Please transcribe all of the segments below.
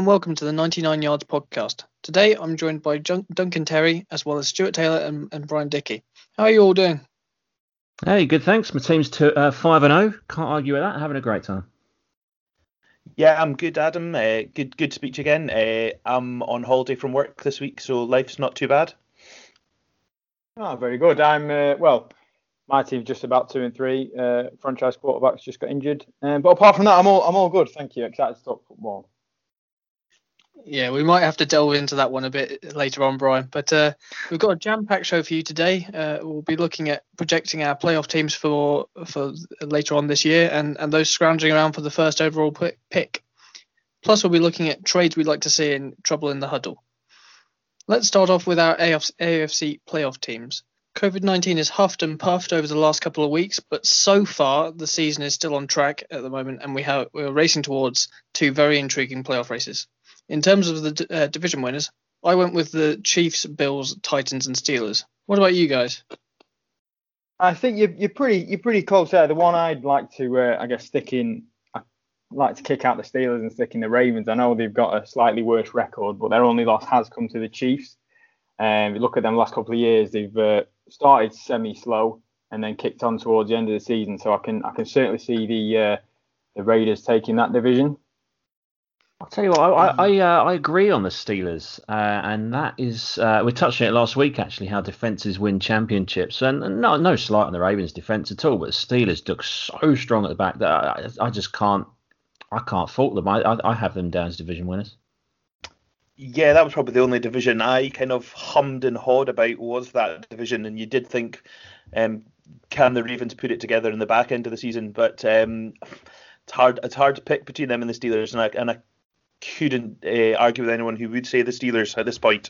and welcome to the 99 Yards podcast. Today I'm joined by Duncan Terry as well as Stuart Taylor and Brian Dickey. How are you all doing? Hey, good, thanks. My team's 5-0. Can't argue with that. Having a great time. Yeah, I'm good, Adam. Good to speak to you again. I'm on holiday from work this week, so life's not too bad. Oh, very good. My team's just about 2-3. Franchise quarterback's just got injured, but apart from that, I'm all good. Thank you. Excited to talk football. Yeah, we might have to delve into that one a bit later on, Brian. But we've got a jam-packed show for you today. We'll be looking at projecting our playoff teams for later on this year and those scrounging around for the first overall pick. Plus, we'll be looking at trades we'd like to see in trouble in the huddle. Let's start off with our AFC playoff teams. COVID-19 has huffed and puffed over the last couple of weeks, but so far the season is still on track at the moment, and we're racing towards two very intriguing playoff races. In terms of the division winners, I went with the Chiefs, Bills, Titans, and Steelers. What about you guys? I think you're pretty close there. The one I'd like to stick in, I'd like to kick out the Steelers and stick in the Ravens. I know they've got a slightly worse record, but their only loss has come to the Chiefs. If you look at them last couple of years, they've started semi-slow and then kicked on towards the end of the season. So I can certainly see the Raiders taking that division. I'll tell you what, I agree on the Steelers, and that is we touched on it last week actually, how defences win championships, and no slight on the Ravens' defence at all, but the Steelers look so strong at the back that I just can't fault them. I have them down as division winners. Yeah, that was probably the only division I kind of hummed and hawed about was that division, and you did think, can the Ravens put it together in the back end of the season? But it's hard to pick between them and the Steelers, and I couldn't argue with anyone who would say the Steelers at this point.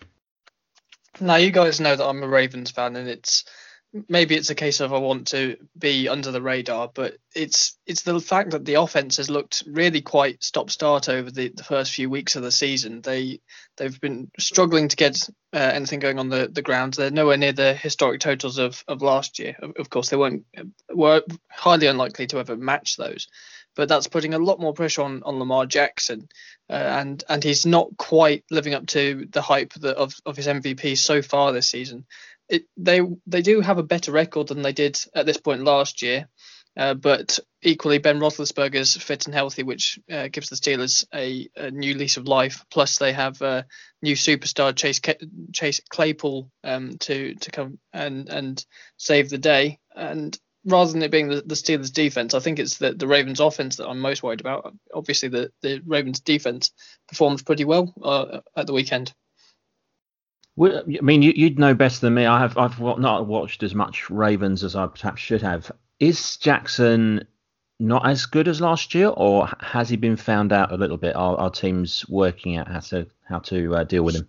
Now, you guys know that I'm a Ravens fan, and maybe it's a case of I want to be under the radar, but it's the fact that the offense has looked really quite stop-start over the first few weeks of the season. They've been struggling to get anything going on the ground. They're nowhere near the historic totals of last year. Of course, they were highly unlikely to ever match those. But that's putting a lot more pressure on Lamar Jackson, and he's not quite living up to the hype of his MVP so far this season. They do have a better record than they did at this point last year, but equally Ben Roethlisberger's fit and healthy, which gives the Steelers a new lease of life. Plus they have new superstar Chase Claypool to come and save the day. And rather than it being the Steelers' defense, I think it's the Ravens' offense that I'm most worried about. Obviously, the Ravens' defense performed pretty well at the weekend. Well, I mean, you'd know better than me. I've not watched as much Ravens as I perhaps should have. Is Jackson not as good as last year, or has he been found out a little bit? Our team's working out how to deal with him.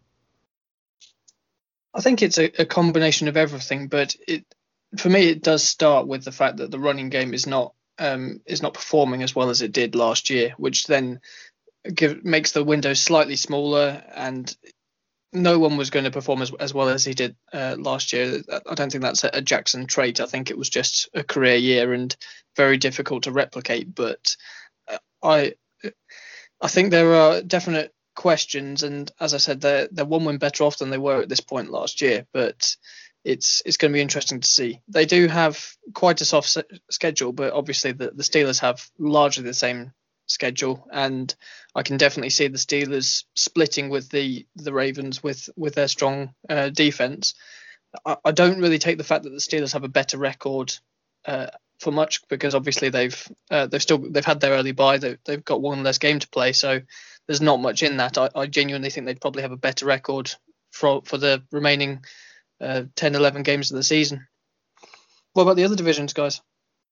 I think it's a combination of everything, but for me, it does start with the fact that the running game is not performing as well as it did last year, which then makes the window slightly smaller, and no one was going to perform as well as he did last year. I don't think that's a Jackson trait. I think it was just a career year and very difficult to replicate. But I think there are definite questions, and as I said, they're one win better off than they were at this point last year. But it's going to be interesting to see. They do have quite a soft schedule, but obviously the Steelers have largely the same schedule, and I can definitely see the Steelers splitting with the Ravens with their strong defense. I don't really take the fact that the Steelers have a better record for much, because obviously they've had their early bye. They've got one less game to play, so there's not much in that. I genuinely think they'd probably have a better record for the remaining 10-11 games of the season. What about the other divisions, guys?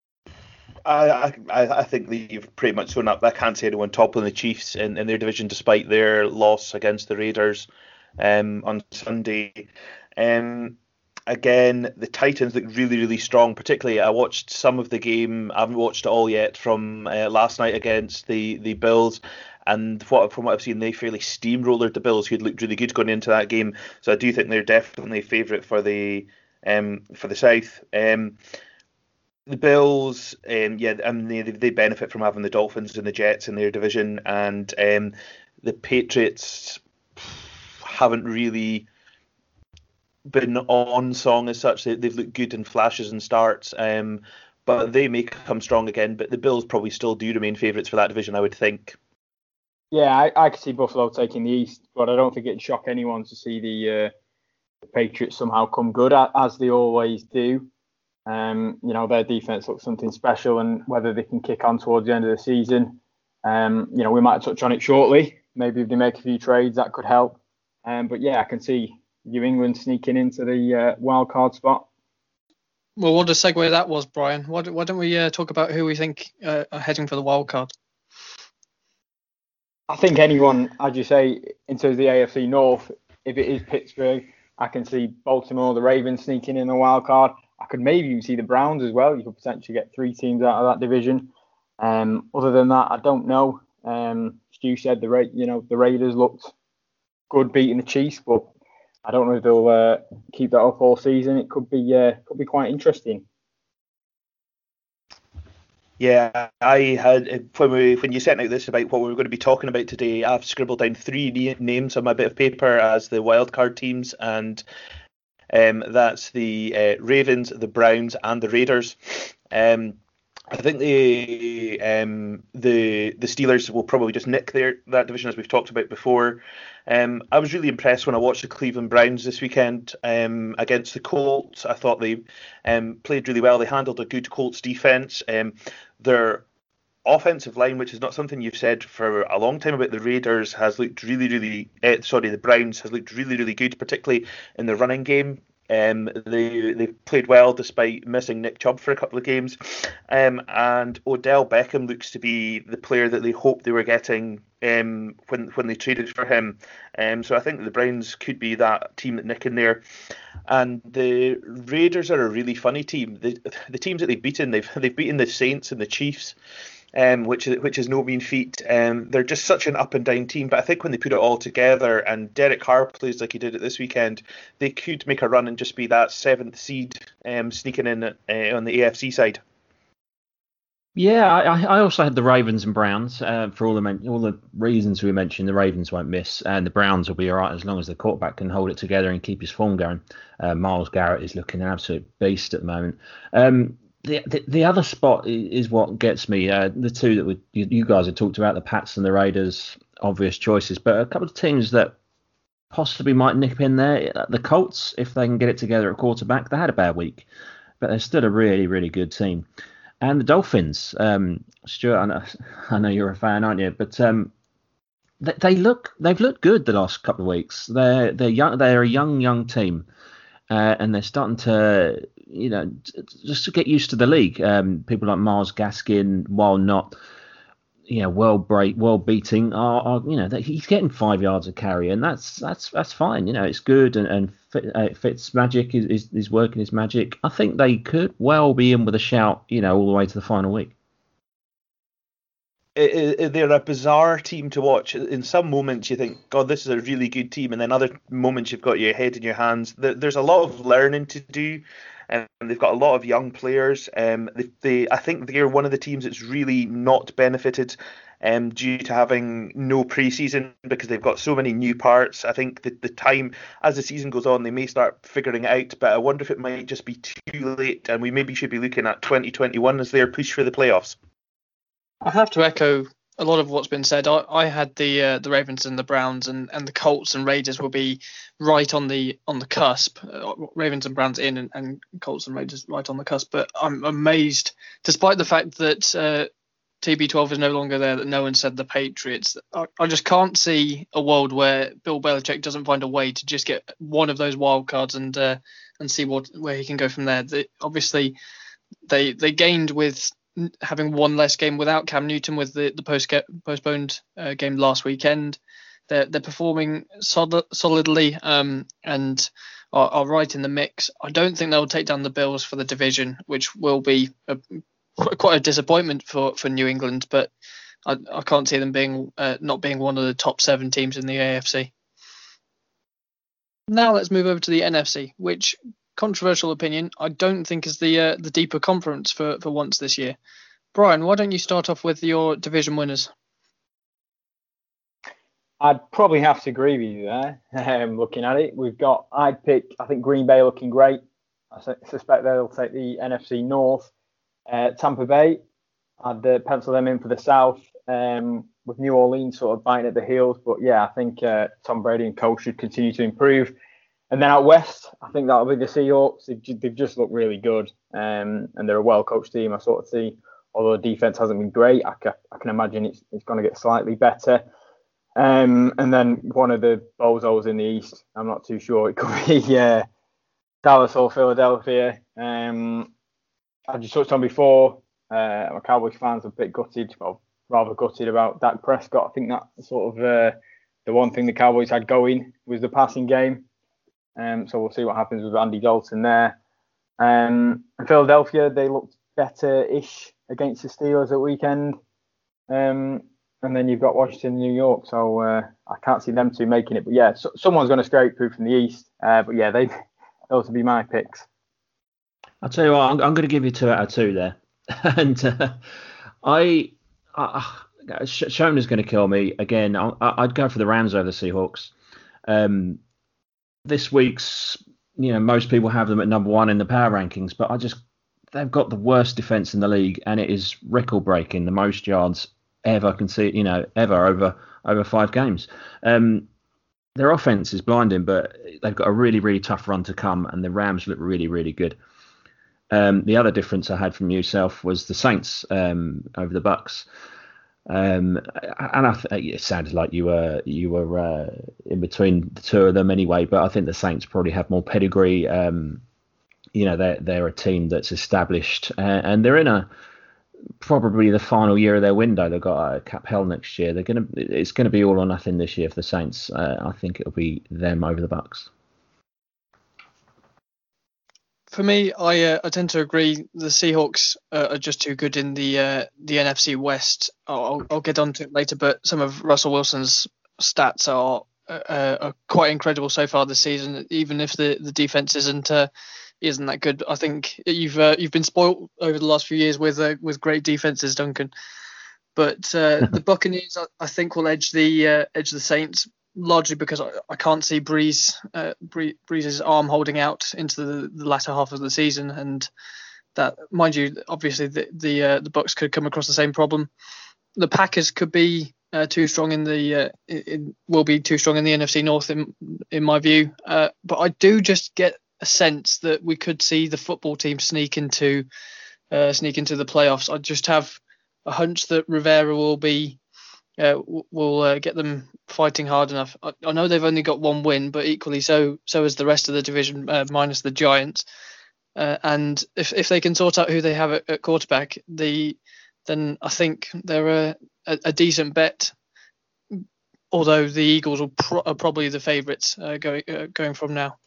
I think you've pretty much shown up. I can't see anyone toppling the Chiefs in their division despite their loss against the Raiders on Sunday. Again, the Titans look really, really strong. Particularly, I watched some of the game. I haven't watched it all yet from last night against the Bills. And from what I've seen, they fairly steamrollered the Bills, who'd looked really good going into that game. So I do think they're definitely a favourite for the South. The Bills, they benefit from having the Dolphins and the Jets in their division, and the Patriots haven't really been on song as such. They've looked good in flashes and starts, but they may come strong again. But the Bills probably still do remain favourites for that division, I would think. Yeah, I could see Buffalo taking the East, but I don't think it'd shock anyone to see the Patriots somehow come good, as they always do. Their defense looks something special, and whether they can kick on towards the end of the season, we might touch on it shortly. Maybe if they make a few trades, that could help. But yeah, I can see New England sneaking into the wild card spot. Well, what a segue that was, Brian. Why don't we talk about who we think are heading for the wild card? I think anyone, as you say, in terms of the AFC North, if it is Pittsburgh, I can see Baltimore, the Ravens sneaking in the wild card. I could maybe even see the Browns as well. You could potentially get 3 teams out of that division. Other than that, I don't know. Stu said the Raiders looked good beating the Chiefs, but I don't know if they'll keep that up all season. It could be quite interesting. Yeah, I had when you sent out this about what we were going to be talking about today, I've scribbled down 3 names on my bit of paper as the wildcard teams, and that's the Ravens, the Browns, and the Raiders. I think the Steelers will probably just nick that division, as we've talked about before. I was really impressed when I watched the Cleveland Browns this weekend against the Colts. I thought they played really well. They handled a good Colts defense. Their offensive line, which is not something you've said for a long time about the Raiders, has looked the Browns has looked really, really good, particularly in the running game. They played well despite missing Nick Chubb for a couple of games, and Odell Beckham looks to be the player that they hoped they were getting when they traded for him. So I think the Browns could be that team that nick in there. And the Raiders are a really funny team. The teams that they've beaten, they've beaten the Saints and the Chiefs. Which is no mean feat. They're just such an up and down team, but I think when they put it all together and Derek Carr plays like he did it this weekend, they could make a run and just be that 7th seed sneaking in on the AFC side. Yeah, I also had the Ravens and Browns for all the reasons we mentioned. The Ravens won't miss, and the Browns will be all right as long as the quarterback can hold it together and keep his form going. Myles Garrett is looking an absolute beast at the moment. The other spot is what gets me. The two that you guys have talked about, the Pats and the Raiders, obvious choices, but a couple of teams that possibly might nip in there. The Colts, if they can get it together at quarterback, they had a bad week, but they're still a really, really good team. And the Dolphins, Stuart, I know you're a fan, aren't you? But they've looked good the last couple of weeks. They're young. They're a young team, and they're starting to, just to get used to the league. People like Myles Gaskin, while not, world beating, are he's getting 5 yards a carry, and that's fine. It's good, and Fitz magic is working his magic. I think they could well be in with a shout, all the way to the final week. They're a bizarre team to watch. In some moments you think, God, this is a really good team, and then other moments you've got your head in your hands. There's a lot of learning to do. They've got a lot of young players. I think they're one of the teams that's really not benefited due to having no preseason, because they've got so many new parts. I think that the time, as the season goes on, they may start figuring it out, but I wonder if it might just be too late, and we maybe should be looking at 2021 as their push for the playoffs. I have to echo a lot of what's been said. I had the Ravens and the Browns, and the Colts and Raiders will be right on the cusp. Ravens and Browns in, and Colts and Raiders right on the cusp. But I'm amazed, despite the fact that TB12 is no longer there, that no one said the Patriots. I just can't see a world where Bill Belichick doesn't find a way to just get one of those wild cards and see where he can go from there. Obviously, they gained with having one less game without Cam Newton with the postponed game last weekend. They're performing solidly and are right in the mix. I don't think they'll take down the Bills for the division, which will be quite a disappointment for New England, but I can't see them being not being one of the top 7 teams in the AFC. Now let's move over to the NFC, which, controversial opinion, I don't think is the deeper conference for once this year. Brian, why don't you start off with your division winners? I'd probably have to agree with you there. Looking at it, I'd pick, I think Green Bay looking great. I suspect they'll take the NFC North. Tampa Bay, I'd pencil them in for the South, with New Orleans sort of biting at the heels. But yeah, I think Tom Brady and co should continue to improve. And then out west, I think that'll be the Seahawks. They've just looked really good, and they're a well-coached team. I sort of see, although the defense hasn't been great, I can imagine it's going to get slightly better. And then one of the bozos in the East, I'm not too sure. It could be Dallas or Philadelphia. I just touched on before, my Cowboys fans are a bit gutted, well, rather gutted about Dak Prescott. I think that sort of the one thing the Cowboys had going was the passing game. So we'll see what happens with Andy Dalton there. And Philadelphia, they looked better-ish against the Steelers at weekend. And then you've got Washington and New York. So I can't see them two making it. But yeah, someone's going to scrape through from the East. But yeah, those would be my picks. I'll tell you what, I'm going to give you 2 out of 2 there. And Shona's going to kill me again. I'd go for the Rams over the Seahawks. This week's, most people have them at number 1 in the power rankings, but they've got the worst defense in the league, and it is record breaking, the most yards ever ever over 5 games. Their offense is blinding, but they've got a really, really tough run to come, and the Rams look really, really good. The other difference I had from yourself was the Saints over the Bucks. And it sounded like you were in between the two of them anyway, but I think the Saints probably have more pedigree. They're a team that's established, and they're in probably the final year of their window. They've got cap hell next year. It's gonna be all or nothing this year for the Saints. I think it'll be them over the Bucks. For me, I tend to agree. The Seahawks are just too good in the NFC West. I'll get onto it later, but some of Russell Wilson's stats are quite incredible so far this season. Even if the defense isn't that good, I think you've been spoilt over the last few years with great defenses, Duncan. But the Buccaneers, I think, will edge the Saints. Largely because I can't see Breeze's arm holding out into the latter half of the season, and that, mind you, obviously the Bucks could come across the same problem. The Packers could be too strong will be too strong in the NFC North in my view. But I do just get a sense that we could see the football team sneak into the playoffs. I just have a hunch that Rivera will get them fighting hard enough. I know they've only got 1 win, but equally so is the rest of the division, minus the Giants. And if they can sort out who they have at quarterback, then I think they're a decent bet. Although the Eagles are probably the favourites going from now.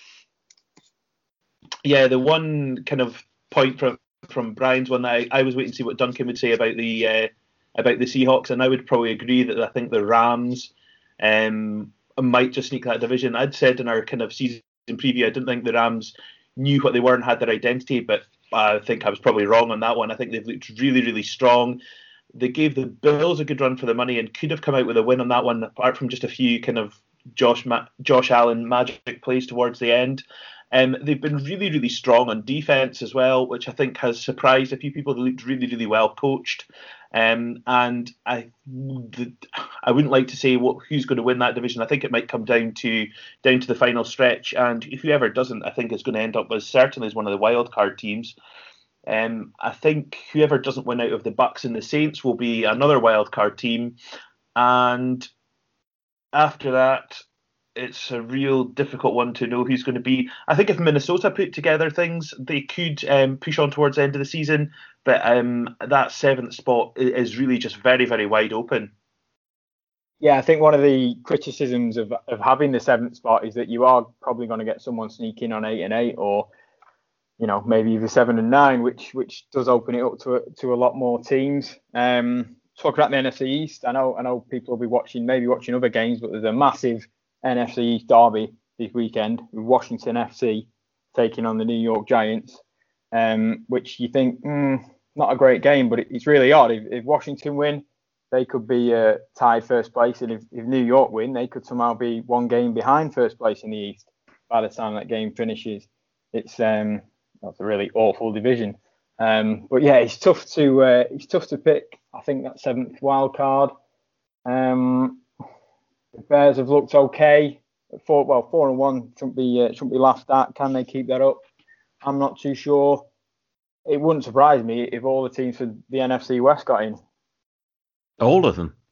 Yeah, the one kind of point from Brian's one that I was waiting to see what Duncan would say about the Seahawks, and I would probably agree that I think the Rams might just sneak that division. I'd said in our kind of season preview I didn't think the Rams knew what they were and had their identity, but I think I was probably wrong on that one. I think they've looked really, really strong. They gave the Bills a good run for the money and could have come out with a win on that one, apart from just a few kind of Josh Allen magic plays towards the end. They've been really, really strong on defense as well, which I think has surprised a few people. They looked really, really well coached. And I wouldn't like to say who's going to win that division. I think it might come down to the final stretch, and whoever doesn't, I think is going to end up certainly as one of the wild card teams. I think whoever doesn't win out of the Bucks and the Saints will be another wild card team, and after that, it's a real difficult one to know who's going to be. I think if Minnesota put together things, they could push on towards the end of the season. But that 7th spot is really just very, very wide open. Yeah, I think one of the criticisms of having the 7th spot is that you are probably going to get someone sneaking on 8-8, or maybe even 7-9, which does open it up to a lot more teams. Talking about the NFC East, I know people will be watching other games, but there's a massive NFC East derby this weekend with Washington FC taking on the New York Giants, which you think not a great game, but it's really odd. If Washington win, they could be tied first place, and if New York win, they could somehow be one game behind first place in the East by the time that game finishes. It's that's a really awful division. But yeah, it's tough to pick. I think that 7th wild card. The Bears have looked okay. 4-1 shouldn't be laughed at. Can they keep that up? I'm not too sure. It wouldn't surprise me if all the teams for the NFC West got in. All of them.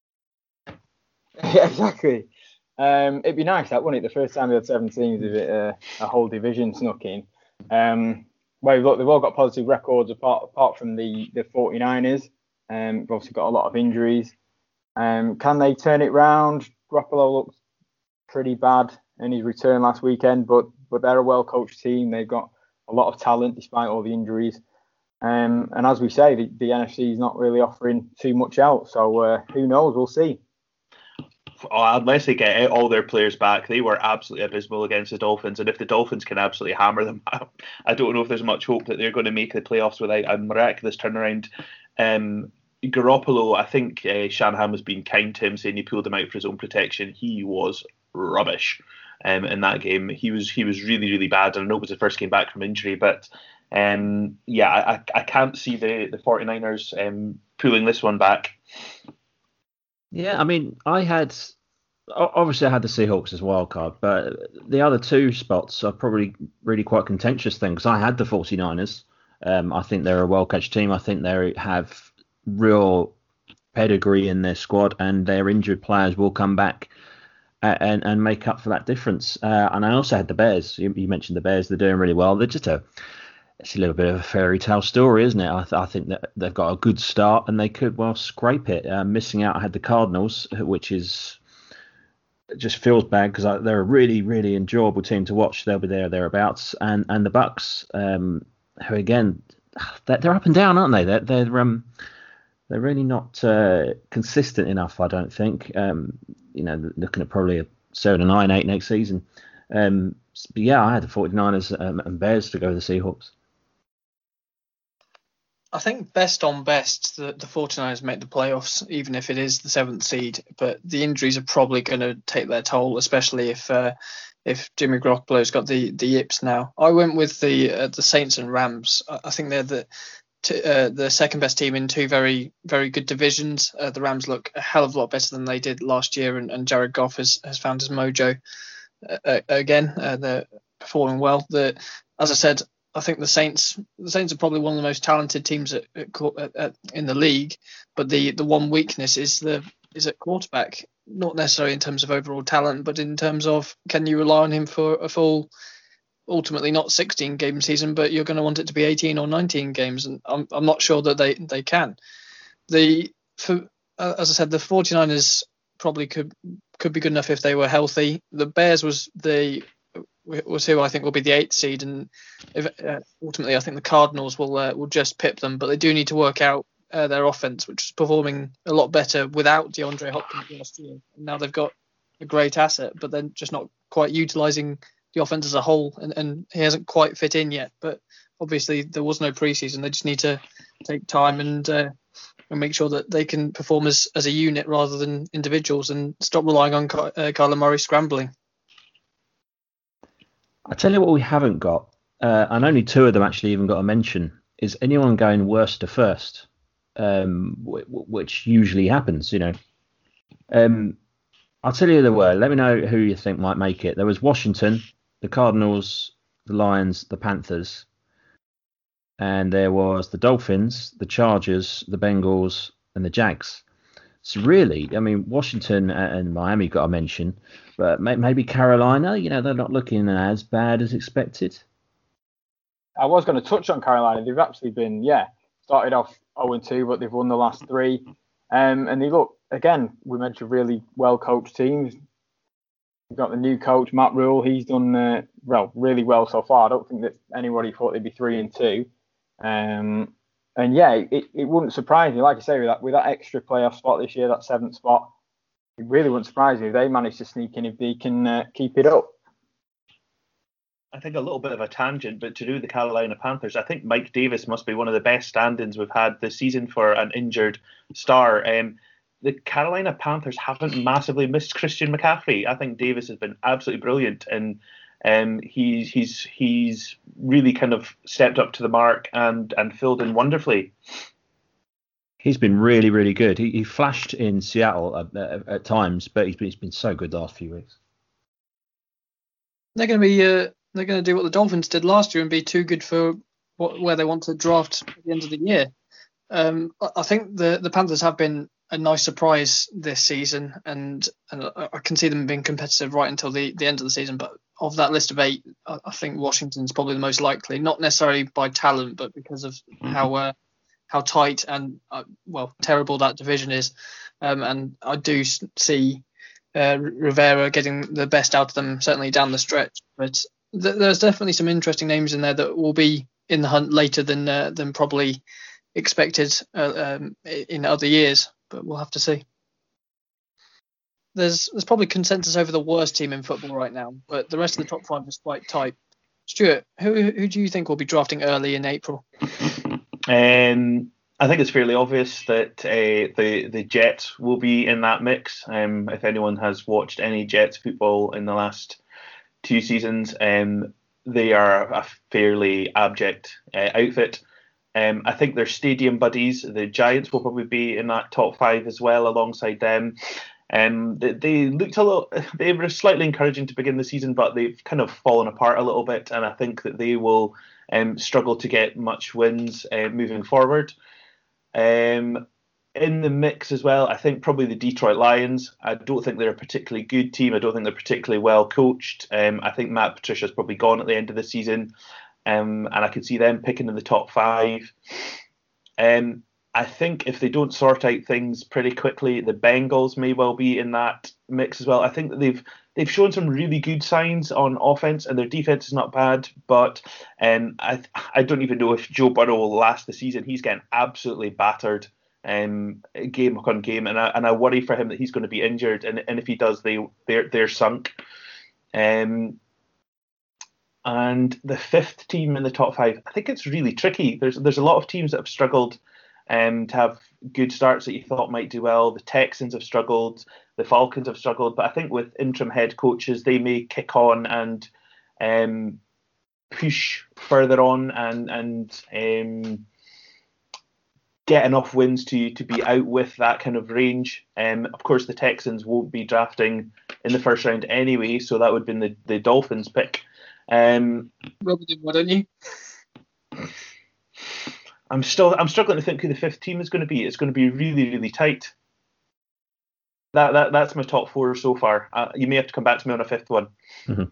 Yeah, exactly. It'd be nice, that wouldn't it? The first time we had 7 teams, if a whole division snuck in. Well, look, they've all got positive records apart from the 49ers. They've obviously got a lot of injuries. Can they turn it round? Garoppolo looked pretty bad in his return last weekend, but they're a well-coached team. They've got a lot of talent despite all the injuries. And as we say, the NFC is not really offering too much else. So who knows? We'll see. Unless they get all their players back, they were absolutely abysmal against the Dolphins. And if the Dolphins can absolutely hammer them, I don't know if there's much hope that they're going to make the playoffs without a miraculous turnaround. Garoppolo, I think Shanahan was being kind to him, saying he pulled him out for his own protection. He was rubbish in that game. He was really, really bad. And I know it was the first game back from injury, but I can't see the 49ers pulling this one back. Yeah, I mean, obviously I had the Seahawks as wild card, but the other 2 spots are probably really quite contentious things. I had the 49ers. I think they're a well-coached team. I think they have real pedigree in their squad, and their injured players will come back and make up for that difference. And I also had the Bears. You mentioned the Bears. They're doing really well. They're just it's a little bit of a fairy tale story, isn't it? I think that they've got a good start and they could well scrape it. Missing out, I had the Cardinals, which is just feels bad because they're a really, really enjoyable team to watch. They'll be thereabouts, and the Bucks, who again, they're up and down, aren't they? They're really not consistent enough, I don't think. Looking at probably a 7-9-8 next season. But yeah, I had the 49ers and Bears to go with the Seahawks. I think best on best, the 49ers make the playoffs, even if it is the 7th seed. But the injuries are probably going to take their toll, especially if Jimmy Garoppolo's got the yips now. I went with the Saints and Rams. I think they're the second best team in 2 very, very good divisions. The Rams look a hell of a lot better than they did last year, and Jared Goff has found his mojo again. They're performing well. As I said, I think the Saints are probably one of the most talented teams in the league, but the one weakness is at quarterback. Not necessarily in terms of overall talent, but in terms of can you rely on him for a full, ultimately not 16 game season, but you're going to want it to be 18 or 19 games, and I'm not sure that they can. As I said, the 49ers probably could be good enough if they were healthy. The Bears was who I think will be the 8th seed, and ultimately I think the Cardinals will just pip them, but they do need to work out their offense, which is performing a lot better without DeAndre Hopkins last year. Now they've got a great asset, but they're just not quite utilising the offense as a whole, and he hasn't quite fit in yet. But obviously there was no preseason. They just need to take time and make sure that they can perform as a unit rather than individuals, and stop relying on Kyler Murray scrambling. I tell you what we haven't got, and only 2 of them actually even got a mention, is anyone going worst to first, which usually happens, I'll tell you who there were. Let me know who you think might make it. There was Washington, the Cardinals, the Lions, the Panthers, and there was the Dolphins, the Chargers, the Bengals, and the Jags. So really, I mean, Washington and Miami got a mention, but maybe Carolina, they're not looking as bad as expected. I was going to touch on Carolina. They've actually been, started off 0-2, but they've won the last 3. And they look, again, we mentioned really well-coached teams. We've got the new coach, Matt Rule. He's done, really well so far. I don't think that anybody thought they'd be 3-2. And it wouldn't surprise me, like I say, with that extra playoff spot this year, that 7th spot, it really wouldn't surprise me if they manage to sneak in, if they can keep it up. I think a little bit of a tangent, but to do the Carolina Panthers, I think Mike Davis must be one of the best stand-ins we've had this season for an injured star. the Carolina Panthers haven't massively missed Christian McCaffrey. I think Davis has been absolutely brilliant, and he's really kind of stepped up to the mark and filled in wonderfully. He's been really, really good. He flashed in Seattle at times, but he's been so good the last few weeks. They're going to do what the Dolphins did last year and be too good for where they want to draft at the end of the year. I think the Panthers have been a nice surprise this season, and I can see them being competitive right until the end of the season. But of that list of 8, I think Washington's probably the most likely, not necessarily by talent, but because of how tight and terrible that division is. And I do see Rivera getting the best out of them, certainly down the stretch. But there's definitely some interesting names in there that will be in the hunt later than probably expected in other years, but we'll have to see. There's probably consensus over the worst team in football right now, but the rest of the top 5 is quite tight. Stuart, who do you think will be drafting early in April? I think it's fairly obvious that the Jets will be in that mix. If anyone has watched any Jets football in the last 2 seasons, they are a fairly abject outfit. I think their stadium buddies, the Giants, will probably be in that top 5 as well, alongside them. They looked they were slightly encouraging to begin the season, but they've kind of fallen apart a little bit, and I think that they will struggle to get much wins moving forward. In the mix as well, I think probably the Detroit Lions. I don't think they're a particularly good team. I don't think they're particularly well coached. I think Matt Patricia's probably gone at the end of the season. And I could see them picking in the top 5. I think if they don't sort out things pretty quickly, the Bengals may well be in that mix as well. I think that they've shown some really good signs on offense, and their defense is not bad. But I don't even know if Joe Burrow will last the season. He's getting absolutely battered game on game, and I worry for him that he's going to be injured. And if he does, they're sunk. And the 5th team in the top 5, I think it's really tricky. There's a lot of teams that have struggled to have good starts that you thought might do well. The Texans have struggled, the Falcons have struggled, but I think with interim head coaches, they may kick on and push further on and get enough wins to be out with that kind of range. Of course, the Texans won't be drafting in the first round anyway, so that would have been the Dolphins pick. Robert, why don't you? I'm struggling to think who the 5th team is going to be. It's going to be really, really tight. That's my top 4 so far. You may have to come back to me on a 5th one. Mm-hmm.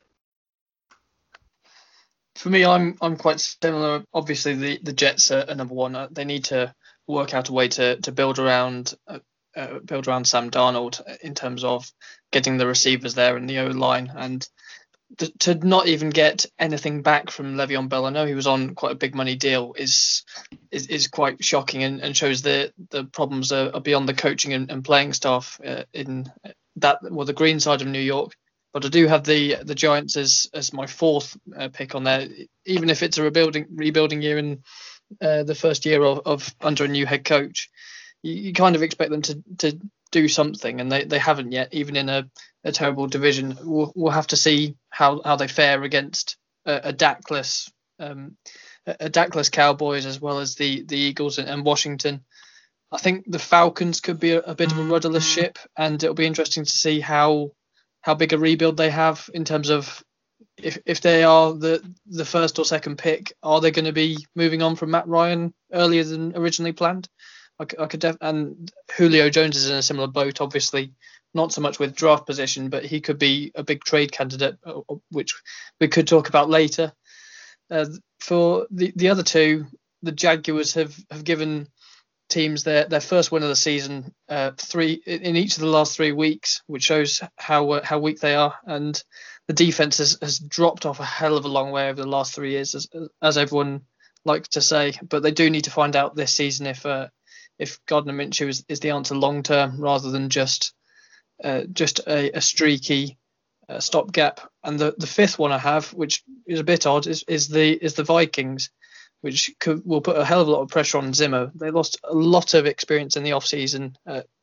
For me, I'm quite similar. Obviously, the Jets are number 1. They need to work out a way to build around Sam Darnold in terms of getting the receivers there and the O-line, and to not even get anything back from Le'Veon Bell. I know he was on quite a big money deal. Is quite shocking and shows the problems are beyond the coaching and playing staff in the green side of New York. But I do have the Giants as my 4th pick on there, even if it's a rebuilding year in the first year of under a new head coach. You kind of expect them to do something, and they haven't yet, even in a terrible division. We'll have to see how they fare against a Dakless Cowboys, as well as the Eagles and Washington. I think the Falcons could be a bit of a rudderless ship, and it'll be interesting to see how big a rebuild they have in terms of if they are the 1st or 2nd pick, are they going to be moving on from Matt Ryan earlier than originally planned? And Julio Jones is in a similar boat, obviously not so much with draft position, but he could be a big trade candidate, which we could talk about later. For the other 2, the Jaguars have given teams their first win of the season 3 in each of the last 3 weeks, which shows how weak they are. And the defense has dropped off a hell of a long way over the last 3 years, as everyone likes to say. But they do need to find out this season if Gardner Minshew is the answer long term, rather than just a streaky stopgap. And the 5th one I have, which is a bit odd, is the Vikings, which will put a hell of a lot of pressure on Zimmer. They lost a lot of experience in the off season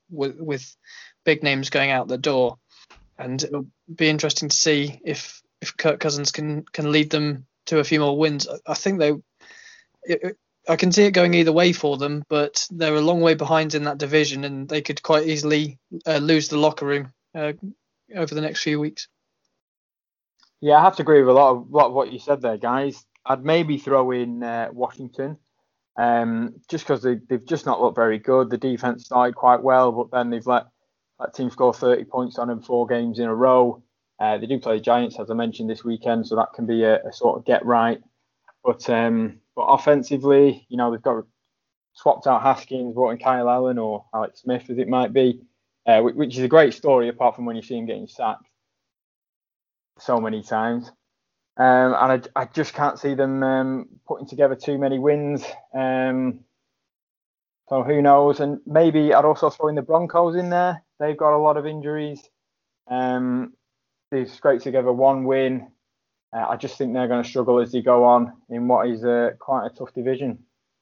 with big names going out the door, and it'll be interesting to see if Kirk Cousins can lead them to a few more wins. I think I can see it going either way for them, but they're a long way behind in that division, and they could quite easily lose the locker room over the next few weeks. Yeah, I have to agree with a lot of what you said there, guys. I'd maybe throw in Washington, just because they've just not looked very good. The defense started quite well, but then they've let team score 30 points on them 4 games in a row. They do play the Giants, as I mentioned, this weekend, so that can be a sort of get right. But offensively, they've got swapped out Haskins, brought in Kyle Allen or Alex Smith, as it might be, which is a great story, apart from when you see him getting sacked so many times. And I just can't see them putting together too many wins. So who knows? And maybe I'd also throw in the Broncos in there. They've got a lot of injuries. They've scraped together 1 win. I just think they're going to struggle as they go on in what is quite a tough division.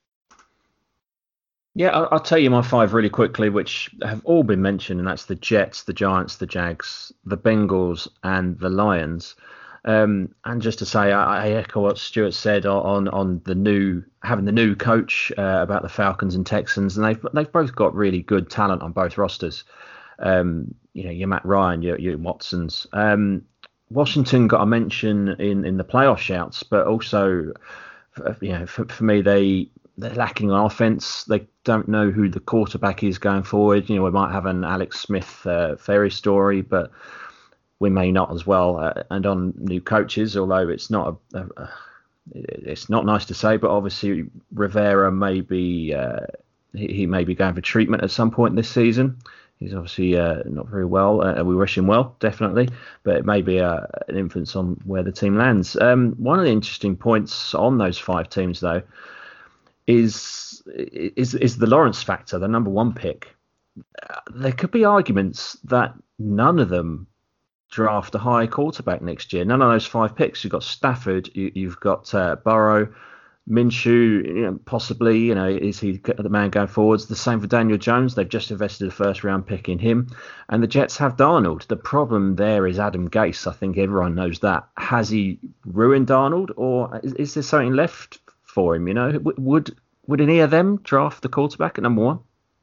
Yeah, I'll tell you my 5 really quickly, which have all been mentioned, and that's the Jets, the Giants, the Jags, the Bengals, and the Lions. And just to say, I echo what Stuart said on having the new coach about the Falcons and Texans, and they've both got really good talent on both rosters. Your Matt Ryan, your Watsons. Washington got a mention in the playoff shouts, but also, for me, they're lacking on offense. They don't know who the quarterback is going forward. We might have an Alex Smith fairy story, but we may not as well. And on new coaches, although it's not it's not nice to say, but obviously Rivera may be he may be going for treatment at some point this season. He's obviously not very well. We wish him well, definitely, but it may be an influence on where the team lands. One of the interesting points on those 5 teams, though, is the Lawrence factor, the number 1 pick. There could be arguments that none of them draft a high quarterback next year. None of those 5 picks. You've got Stafford, you've got Burrow, Minshew, possibly, is he the man going forwards? The same for Daniel Jones. They've just invested a 1st-round pick in him. And the Jets have Darnold. The problem there is Adam Gase. I think everyone knows that. Has he ruined Darnold, or is there something left for him? Would any of them draft the quarterback at number 1?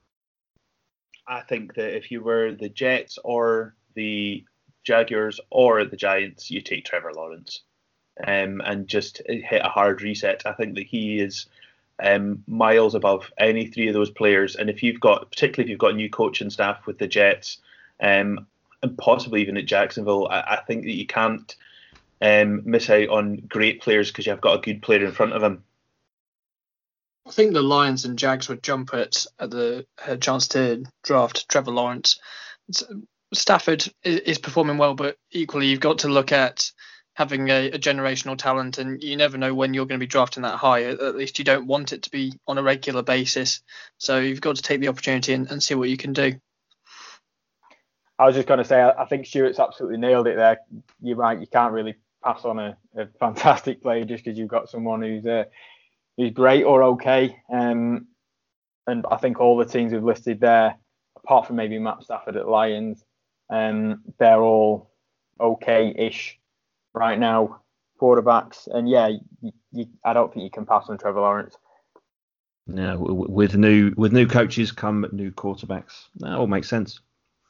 I think that if you were the Jets or the Jaguars or the Giants, you take Trevor Lawrence. And just hit a hard reset. I think that he is miles above any 3 of those players. And particularly if you've got a new coaching staff with the Jets, and possibly even at Jacksonville, I think that you can't miss out on great players because you've got a good player in front of them. I think the Lions and Jags would jump at the chance to draft Trevor Lawrence. Stafford is performing well, but equally you've got to look at having a generational talent, and you never know when you're going to be drafting that high. At least you don't want it to be on a regular basis. So you've got to take the opportunity and see what you can do. I was just going to say, I think Stuart's absolutely nailed it there. You're right, you can't really pass on a fantastic player just because you've got someone who's great or okay. And I think all the teams we've listed there, apart from maybe Matt Stafford at Lions, they're all okay-ish right now, quarterbacks, and I don't think you can pass on Trevor Lawrence. No, with new coaches come new quarterbacks. That all makes sense.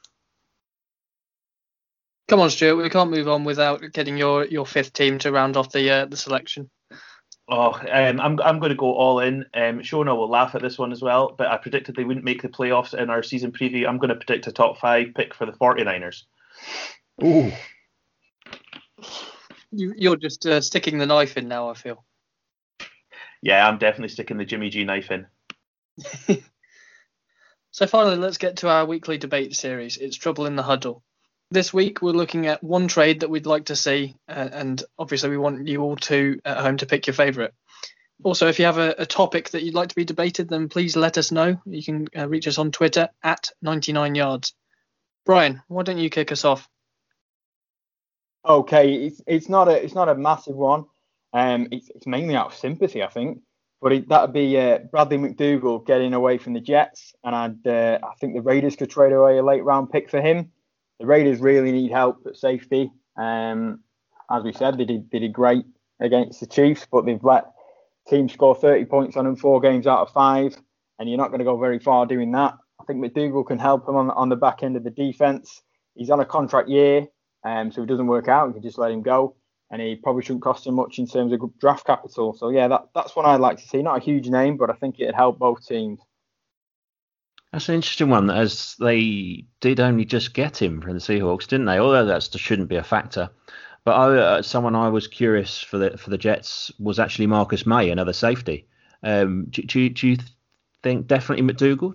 Come on, Stuart, we can't move on without getting your 5th team to round off the selection. I'm going to go all in. Shona will laugh at this one as well, but I predicted they wouldn't make the playoffs in our season preview. I'm going to predict a top 5 pick for the 49ers. Ooh. You're just sticking the knife in now, I feel. Yeah, I'm definitely sticking the Jimmy G knife in. So finally, let's get to our weekly debate series. It's Trouble in the Huddle. This week, we're looking at one trade that we'd like to see, and obviously we want you all at home to pick your favourite. Also, if you have a topic that you'd like to be debated, then please let us know. You can reach us on Twitter at 99yards. Brian, why don't you kick us off? Okay, it's not a massive one. It's mainly out of sympathy, I think. But that'd be Bradley McDougall getting away from the Jets, and I think the Raiders could trade away a late round pick for him. The Raiders really need help at safety. As we said, they did great against the Chiefs, but they've let teams score 30 points on them 4 games out of 5, and you're not going to go very far doing that. I think McDougall can help him on the back end of the defense. He's on a contract year, so if it doesn't work out, you can just let him go. And he probably shouldn't cost him much in terms of draft capital. So, yeah, that's what I'd like to see. Not a huge name, but I think it'd help both teams. That's an interesting one, as they did only just get him from the Seahawks, didn't they? Although that shouldn't be a factor. But someone I was curious for the Jets was actually Marcus May, another safety. Do you think definitely McDougall?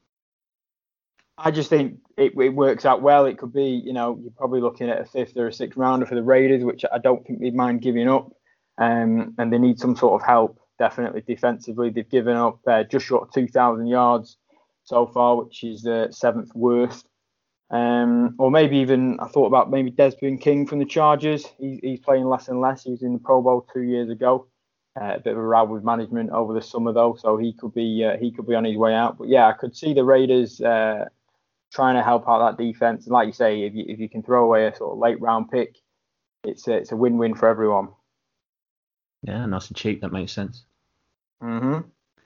I just think it works out well. It could be, you're probably looking at a 5th or a 6th rounder for the Raiders, which I don't think they'd mind giving up. And they need some sort of help, definitely defensively. They've given up just short of 2,000 yards so far, which is the 7th worst. Or maybe even, I thought about maybe Desmond King from the Chargers. He's playing less and less. He was in the Pro Bowl 2 years ago. A bit of a row with management over the summer, though, so he could be on his way out. But yeah, I could see the Raiders trying to help out that defense. And like you say, if you can throw away a sort of late round pick, it's a win-win for everyone. Yeah, nice and cheap. That makes sense. Mm-hmm.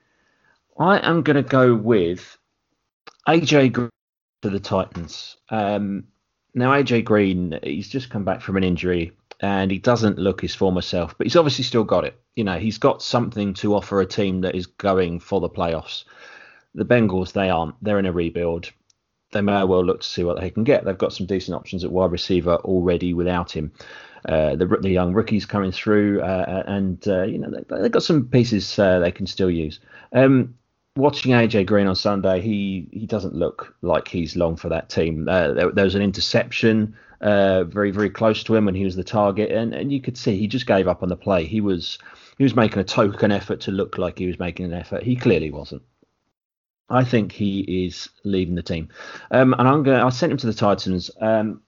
I am going to go with AJ Green to the Titans. Now, AJ Green, he's just come back from an injury and he doesn't look his former self, but he's obviously still got it. He's got something to offer a team that is going for the playoffs. The Bengals, they aren't. They're in a rebuild. They may well look to see what they can get. They've got some decent options at wide receiver already without him. The young rookies coming through, and they've got some pieces they can still use. Watching AJ Green on Sunday, he doesn't look like he's long for that team. There was an interception very, very close to him when he was the target, and you could see he just gave up on the play. He was making a token effort to look like he was making an effort. He clearly wasn't. I think he is leaving the team, and I sent him to the Titans. The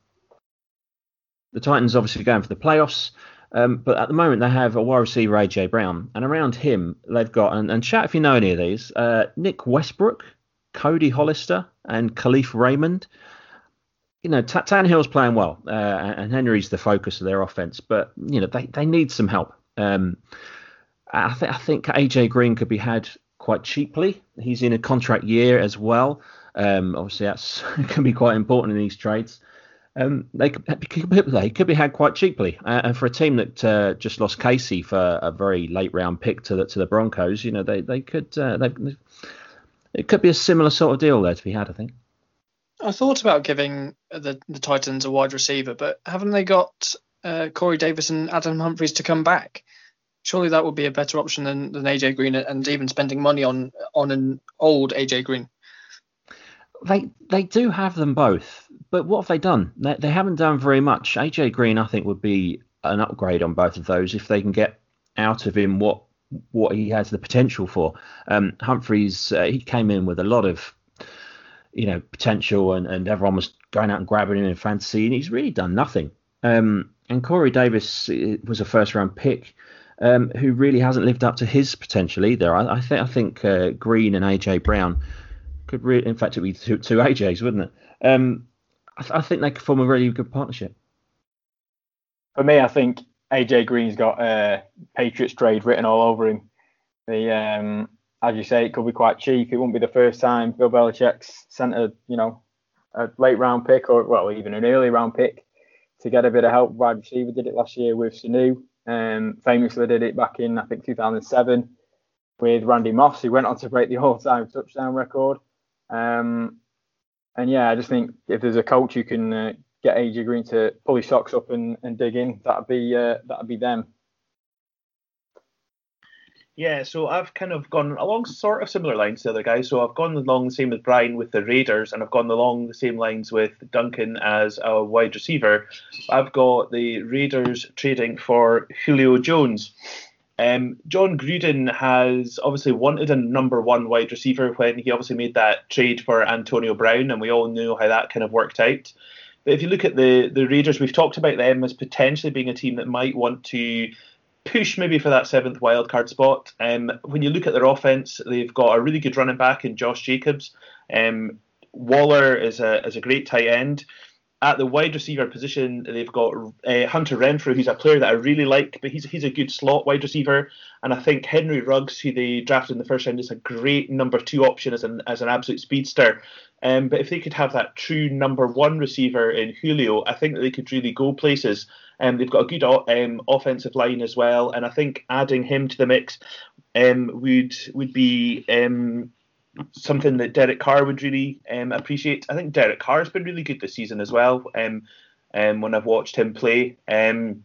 Titans obviously going for the playoffs, but at the moment they have a wide receiver AJ Brown, and around him they've got and chat if you know any of these: Nick Westbrook, Cody Hollister, and Khalif Raymond. Tannehill's playing well, and Henry's the focus of their offense, but they need some help. I think AJ Green could be had quite cheaply. He's in a contract year as well. Obviously, that's can be quite important in these trades. They could be had quite cheaply. And for a team that just lost Casey for a very late round pick to the Broncos, they could. It could be a similar sort of deal there to be had, I think. I thought about giving the Titans a wide receiver, but haven't they got Corey Davis and Adam Humphries to come back? Surely that would be a better option than AJ Green, and even spending money on an old AJ Green. They do have them both, but what have they done? They haven't done very much. AJ Green, I think, would be an upgrade on both of those if they can get out of him what he has the potential for. Humphries, he came in with a lot of potential, and everyone was going out and grabbing him in fantasy, and he's really done nothing. And Corey Davis was a first round pick. Who really hasn't lived up to his potential either. I think Green and AJ Brown could really, in fact, it'd be two AJs, wouldn't it? I think they could form a really good partnership. For me, I think AJ Green's got Patriots trade written all over him. As you say, it could be quite cheap. It won't be the first time Bill Belichick's sent a late round pick or even an early round pick to get a bit of help. Wide receiver did it last year with Sanu. Famously did it back in, I think, 2007 with Randy Moss, who went on to break the all-time touchdown record. And yeah, I just think if there's a coach who can get AJ Green to pull his socks up and dig in, that'd be them. Yeah, so I've kind of gone along sort of similar lines to the other guys. So I've gone along the same as Brian with the Raiders, and I've gone along the same lines with Duncan as a wide receiver. I've got the Raiders trading for Julio Jones. John Gruden has obviously wanted a number one wide receiver when he obviously made that trade for Antonio Brown, and we all know how that kind of worked out. But if you look at the Raiders, we've talked about them as potentially being a team that might want to push maybe for that 7th wildcard spot. When you look at their offense, they've got a really good running back in Josh Jacobs. Waller is a great tight end. At the wide receiver position, they've got Hunter Renfrew, who's a player that I really like, but he's a good slot wide receiver. And I think Henry Ruggs, who they drafted in the first round, is a great number 2 option as an absolute speedster. But if they could have that true number 1 receiver in Julio, I think that they could really go places. They've got a good offensive line as well, and I think adding him to the mix would be something that Derek Carr would really appreciate. I think Derek Carr has been really good this season as well. When I've watched him play, and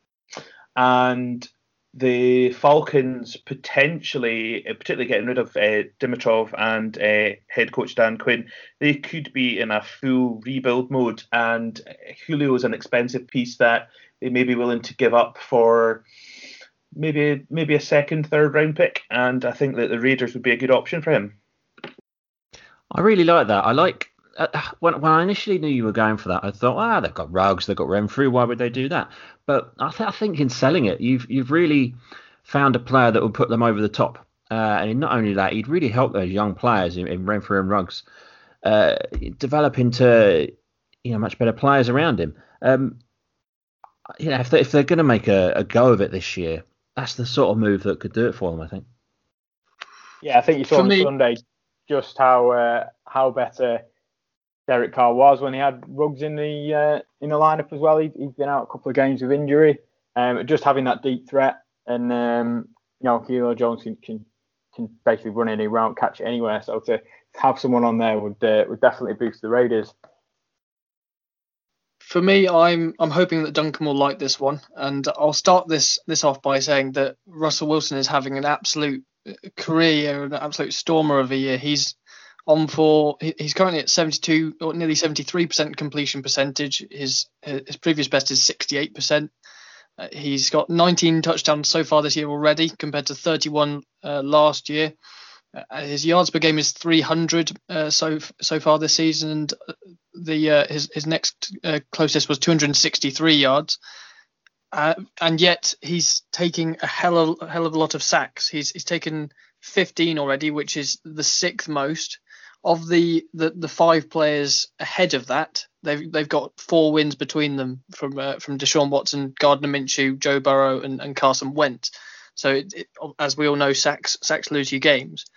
the Falcons particularly getting rid of Dimitrov and head coach Dan Quinn, they could be in a full rebuild mode. And Julio is an expensive piece that they may be willing to give up for maybe a 2nd, 3rd round pick. And I think that the Raiders would be a good option for him. I really like that. I like when I initially knew you were going for that, I thought, they've got Ruggs, they've got Renfrew. Why would they do that? But I think in selling it, you've really found a player that will put them over the top. And not only that, he'd really help those young players in Renfrew and Ruggs develop into much better players around him. If they're going to make a go of it this year, that's the sort of move that could do it for them, I think. Yeah, I think you saw on Sunday just how better Derek Carr was when he had Ruggs in the lineup as well. He'd been out a couple of games with injury. Just having that deep threat, and Julio Jones can basically run any route, catch it anywhere. So to have someone on there would definitely boost the Raiders. For me, I'm hoping that Duncan will like this one, and I'll start this off by saying that Russell Wilson is having an absolute career, an absolute stormer of a year. He's currently at 72 or nearly 73% completion percentage. His previous best is 68%. He's got 19 touchdowns so far this year already, compared to 31 last year. His yards per game is 300 so far this season, and his next closest was 263 yards. And yet he's taking a hell of a lot of sacks. He's taken 15 already, which is the 6th most. Of the 5 players ahead of that, they've got 4 wins between them from Deshaun Watson, Gardner Minshew, Joe Burrow, and Carson Wentz. So as we all know, sacks lose you games.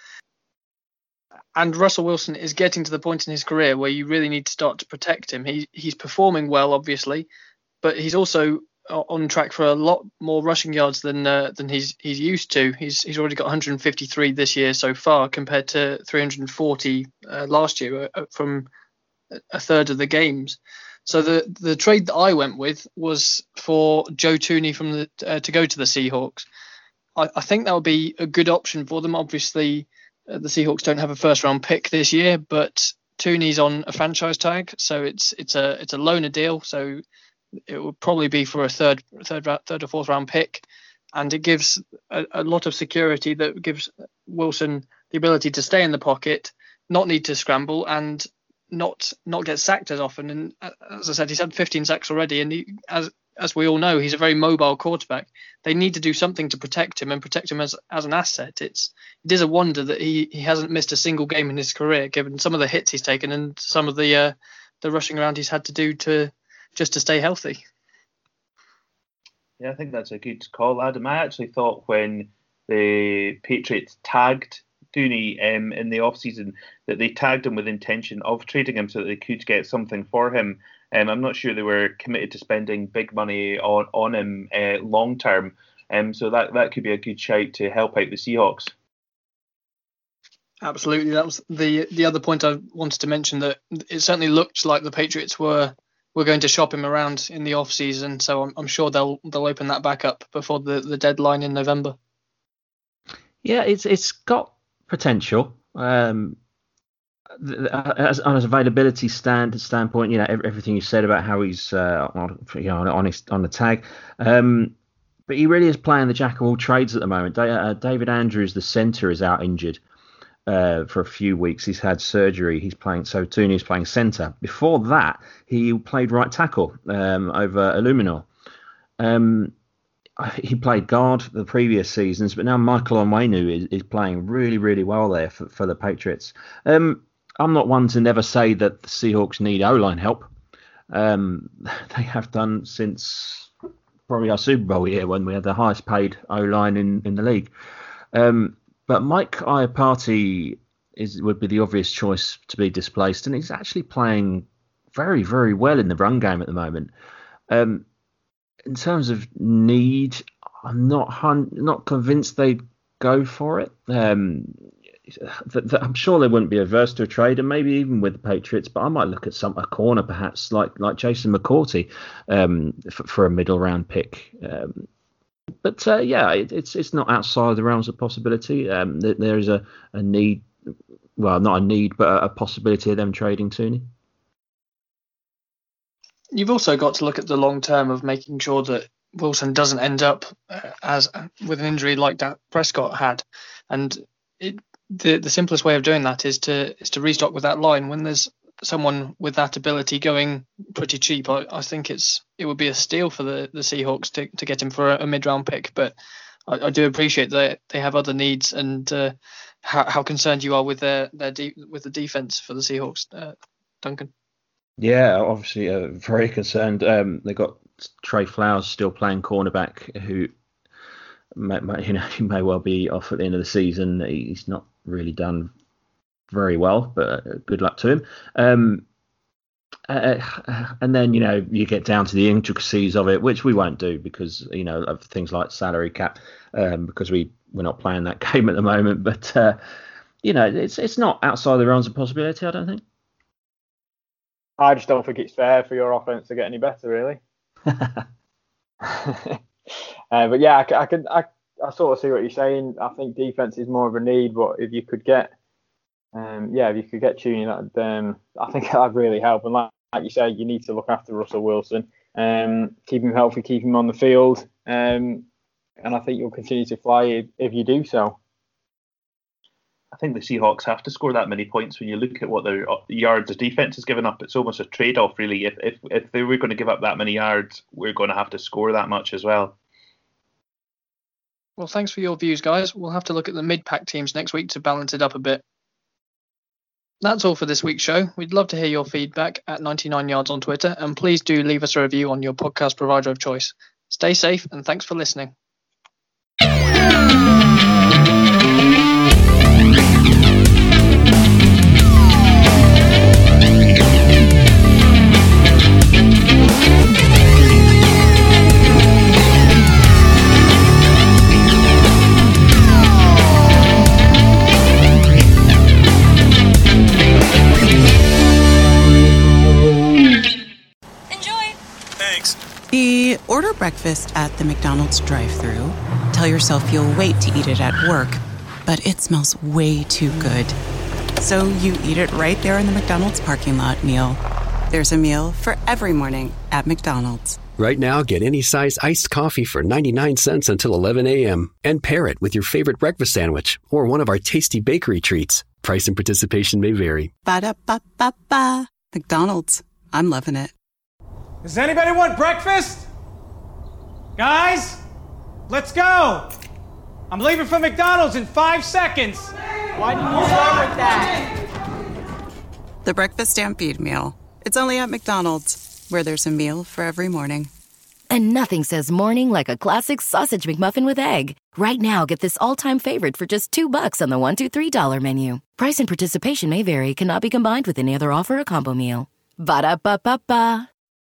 And Russell Wilson is getting to the point in his career where you really need to start to protect him. He's performing well, obviously, but he's also on track for a lot more rushing yards than he's used to. He's already got 153 this year so far, compared to 340 last year from a third of the games. So the trade that I went with was for Joe Thuney to go to the Seahawks. I think that would be a good option for them. Obviously, the Seahawks don't have a 1st round pick this year, but Thuney's on a franchise tag, so it's a loaner deal. So it would probably be for a third or 4th round pick, and it gives a lot of security that gives Wilson the ability to stay in the pocket, not need to scramble, and not get sacked as often. And as I said, he's had 15 sacks already, and as we all know, he's a very mobile quarterback. They need to do something to protect him and protect him as an asset. It is a wonder that he hasn't missed a single game in his career, given some of the hits he's taken and some of the rushing around he's had to do just to stay healthy. Yeah, I think that's a good call, Adam. I actually thought when the Patriots tagged Thuney in the offseason that they tagged him with intention of trading him so that they could get something for him. I'm not sure they were committed to spending big money on him long term. So that could be a good shout to help out the Seahawks. Absolutely. That was the other point I wanted to mention, that it certainly looked like the Patriots were going to shop him around in the off season. So I'm sure they'll open that back up before the deadline in November. Yeah, it's got potential. As on his availability standpoint, everything you said about how he's on the tag, but he really is playing the jack of all trades at the moment. David Andrews, the centre, is out injured for a few weeks. He's had surgery. He's playing. So Thuney's playing centre. Before that, he played right tackle over Illuminor. he played guard the previous seasons, but now Michael Onwenu is playing really, really well there for the Patriots. I'm not one to never say that the Seahawks need O-line help. They have done since probably our Super Bowl year when we had the highest paid O-line in the league. But Mike Iupati would be the obvious choice to be displaced, and he's actually playing very, very well in the run game at the moment. In terms of need, I'm not convinced they'd go for it. I'm sure they wouldn't be averse to a trade, and maybe even with the Patriots. But I might look at a corner, perhaps like Jason McCourty, for a middle round pick. But it's not outside the realms of possibility. There is a need, well, not a need, but a possibility of them trading Tooney. You've also got to look at the long term of making sure that Wilson doesn't end up as with an injury like Dak Prescott had, and the simplest way of doing that is to restock with that line. When there's someone with that ability going pretty cheap, I think it would be a steal for the Seahawks to get him for a mid-round pick. But I do appreciate that they have other needs, and how concerned you are with with the defense for the Seahawks, Duncan. Yeah, obviously very concerned. They got Trey Flowers still playing cornerback, who he may well be off at the end of the season. He's not really done very well, but good luck to him. And then you get down to the intricacies of it, which we won't do because of things like salary cap, because we're not playing that game at the moment. But it's not outside the realms of possibility, I don't think. I just don't think it's fair for your offense to get any better, really. But yeah, I sort of see what you're saying. I think defense is more of a need, but if you could get, Tooney, I think that'd really help. And like you say, you need to look after Russell Wilson, keep him healthy, keep him on the field, and I think you'll continue to fly if you do so. I think the Seahawks have to score that many points when you look at what their yards the defense has given up. It's almost a trade-off, really. If they were going to give up that many yards, we're going to have to score that much as well. Well, thanks for your views, guys. We'll have to look at the mid-pack teams next week to balance it up a bit. That's all for this week's show. We'd love to hear your feedback at 99yards on Twitter, and please do leave us a review on your podcast provider of choice. Stay safe, and thanks for listening. Order breakfast at the McDonald's drive-thru. Tell yourself you'll wait to eat it at work, but it smells way too good. So you eat it right there in the McDonald's parking lot meal. There's a meal for every morning at McDonald's. Right now, get any size iced coffee for 99 cents until 11 a.m. and pair it with your favorite breakfast sandwich or one of our tasty bakery treats. Price and participation may vary. Ba-da-ba-ba-ba. McDonald's. I'm loving it. Does anybody want breakfast? Guys, let's go. I'm leaving for McDonald's in 5 seconds. Why didn't you start with that? The Breakfast Stampede Meal. It's only at McDonald's, where there's a meal for every morning. And nothing says morning like a classic sausage McMuffin with egg. Right now, get this all-time favorite for just $2 on the $1, $2, $3 menu. Price and participation may vary. Cannot be combined with any other offer or combo meal. Ba-da-ba-ba-ba.